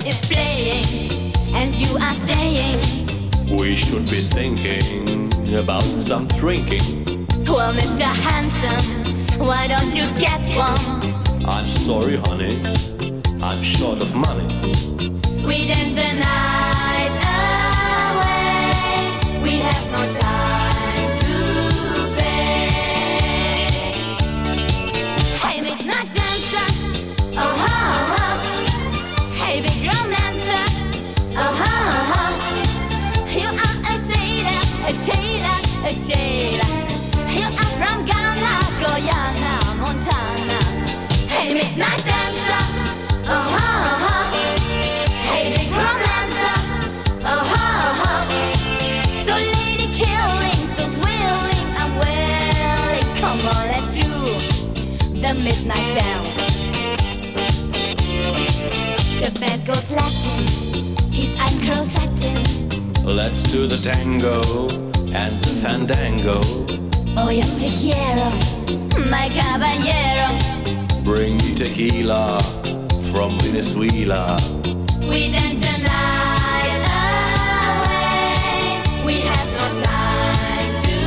is playing, and you are saying we should be thinking about some drinking. well, Mr. Handsome, why don't you get one? I'm sorry, honey, I'm short of money. We dance the night away, we have no time to pay. Hey, midnight dancer, oh ha ha. Hey, big romancer, oh ha ha. You are a sailor, a tailor, a jailer. You are from Ghana, Guyana, Montana. Hey, midnight dancer, oh ha ha. Hey, big romancer, oh ha ha. So lady killing, so willing, I'm willing. Come on, let's do the midnight dance. The band goes Latin, his eyes curl satin. Let's do the tango and the fandango. Oh, yo te quiero, my caballero. Bring me tequila from Venezuela. We dance the night away, we have no time to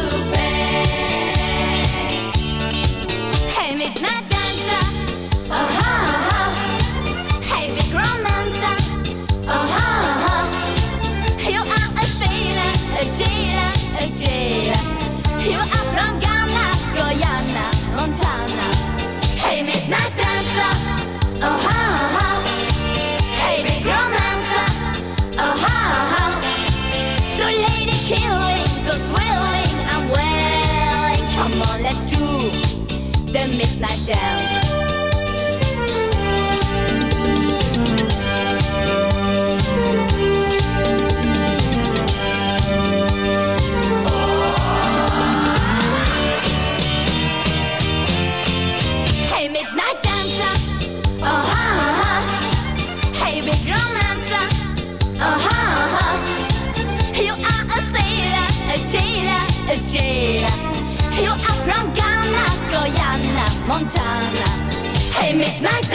pay. Hey, midnight dancer, oh ha ha. Hey, big romancer, oh ha ha. You are a sailor, a jailer, a jailer. You are from Ghana, Guyana, Montana. Hey, midnight dancer, oh ha ha. Hey, big romancer, oh ha ha. So lady killing, so thrilling, I'm willing. Come on, let's do the midnight dance. Hey, midnight dancer, oh ha ha. Hey, big romancer, oh ha ha. You are a sailor, a jailer, a jailer. You are from Ghana, Guyana, Montana. Hey, midnight